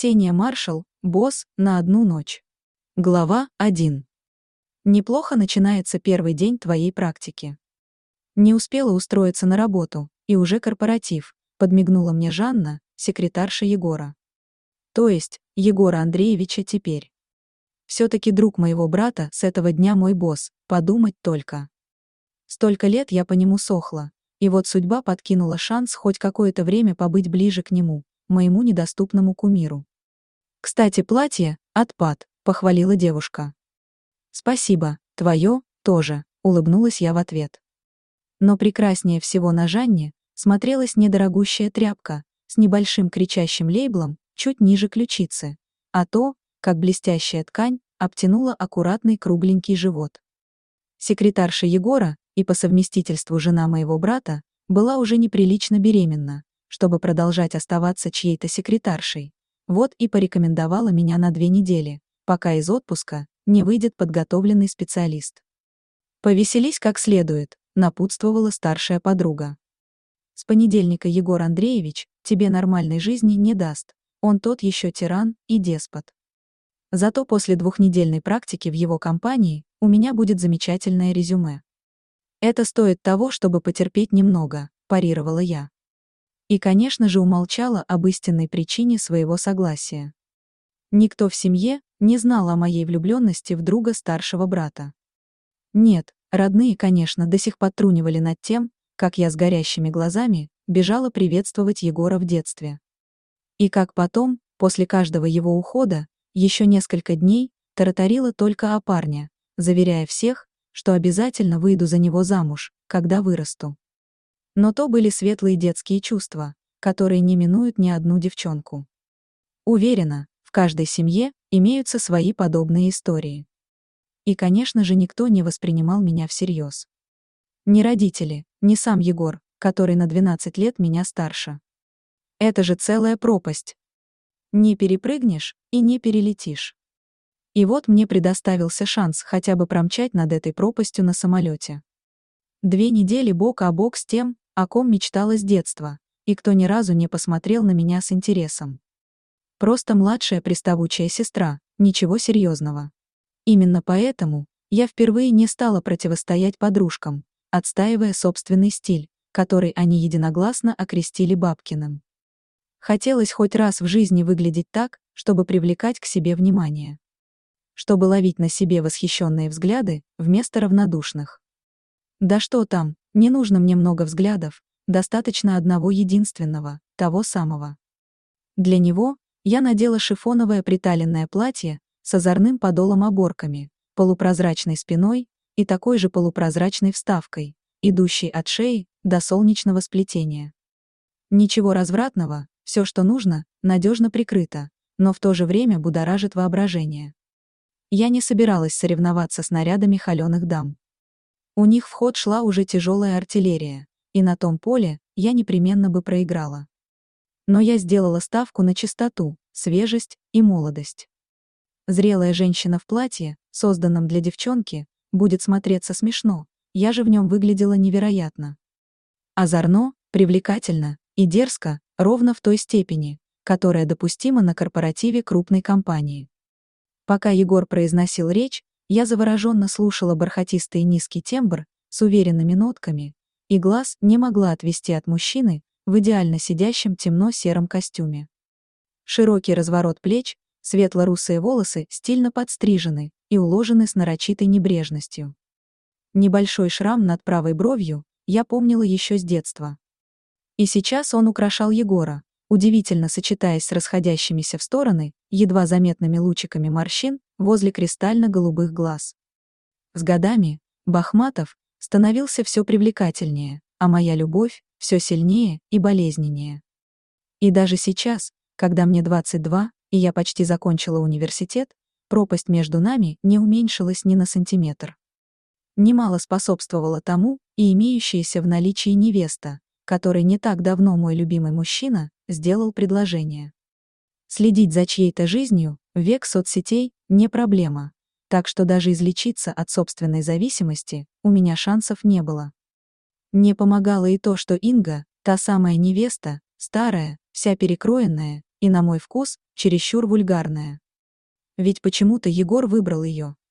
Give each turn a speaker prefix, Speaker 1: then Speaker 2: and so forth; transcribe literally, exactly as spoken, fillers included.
Speaker 1: Ксения Маршал, босс, на одну ночь. Глава один. Неплохо начинается первый день твоей практики. Не успела устроиться на работу, и уже корпоратив, подмигнула мне Жанна, секретарша Егора. То есть, Егора Андреевича теперь. Все-таки друг моего брата, с этого дня мой босс, подумать только. Столько лет я по нему сохла, и вот судьба подкинула шанс хоть какое-то время побыть ближе к нему, моему недоступному кумиру. «Кстати, платье — отпад», — похвалила девушка. «Спасибо, твое тоже», — улыбнулась я в ответ. Но прекраснее всего на Жанне смотрелась недорогущая тряпка с небольшим кричащим лейблом чуть ниже ключицы, а то, как блестящая ткань, обтянула аккуратный кругленький живот. Секретарша Егора и по совместительству жена моего брата была уже неприлично беременна, чтобы продолжать оставаться чьей-то секретаршей. Вот и порекомендовала меня на две недели, пока из отпуска не выйдет подготовленный специалист. «Повеселись как следует», — напутствовала старшая подруга. «С понедельника Егор Андреевич тебе нормальной жизни не даст, он тот еще тиран и деспот. Зато после двухнедельной практики в его компании у меня будет замечательное резюме. Это стоит того, чтобы потерпеть немного», — парировала я. И, конечно же, умолчала об истинной причине своего согласия. Никто в семье не знал о моей влюбленности в друга старшего брата. Нет, родные, конечно, до сих подтрунивали над тем, как я с горящими глазами бежала приветствовать Егора в детстве. И как потом, после каждого его ухода, еще несколько дней тараторила только о парне, заверяя всех, что обязательно выйду за него замуж, когда вырасту. Но то были светлые детские чувства, которые не минуют ни одну девчонку. Уверена, в каждой семье имеются свои подобные истории. И, конечно же, никто не воспринимал меня всерьез. Ни родители, ни сам Егор, который на двенадцать лет меня старше. Это же целая пропасть. Не перепрыгнешь и не перелетишь. И вот мне предоставился шанс хотя бы промчать над этой пропастью на самолете. Две недели бок о бок с тем, о ком мечтала с детства, и кто ни разу не посмотрел на меня с интересом. Просто младшая приставучая сестра, ничего серьезного. Именно поэтому я впервые не стала противостоять подружкам, отстаивая собственный стиль, который они единогласно окрестили бабкиным. Хотелось хоть раз в жизни выглядеть так, чтобы привлекать к себе внимание. Чтобы ловить на себе восхищенные взгляды вместо равнодушных. Да что там, не нужно мне много взглядов, достаточно одного единственного, того самого. Для него я надела шифоновое приталенное платье с озорным подолом-оборками, полупрозрачной спиной и такой же полупрозрачной вставкой, идущей от шеи до солнечного сплетения. Ничего развратного, все, что нужно, надежно прикрыто, но в то же время будоражит воображение. Я не собиралась соревноваться с нарядами холеных дам. У них в ход шла уже тяжелая артиллерия, и на том поле я непременно бы проиграла. Но я сделала ставку на чистоту, свежесть и молодость. Зрелая женщина в платье, созданном для девчонки, будет смотреться смешно, я же в нем выглядела невероятно. Озорно, привлекательно и дерзко, ровно в той степени, которая допустима на корпоративе крупной компании. Пока Егор произносил речь, я завороженно слушала бархатистый низкий тембр с уверенными нотками, и глаз не могла отвести от мужчины в идеально сидящем темно-сером костюме. Широкий разворот плеч, светло-русые волосы стильно подстрижены и уложены с нарочитой небрежностью. Небольшой шрам над правой бровью я помнила еще с детства. И сейчас он украшал Егора, удивительно сочетаясь с расходящимися в стороны, едва заметными лучиками морщин возле кристально-голубых глаз. С годами Бахматов становился все привлекательнее, а моя любовь все сильнее и болезненнее. И даже сейчас, когда мне двадцать два, и я почти закончила университет, пропасть между нами не уменьшилась ни на сантиметр. Немало способствовало тому и имеющаяся в наличии невеста, которой не так давно мой любимый мужчина сделал предложение. Следить за чьей-то жизнью в век соцсетей не проблема, так что даже излечиться от собственной зависимости у меня шансов не было. Не помогало и то, что Инга, та самая невеста, старая, вся перекроенная и, на мой вкус, чересчур вульгарная. Ведь почему-то Егор выбрал ее.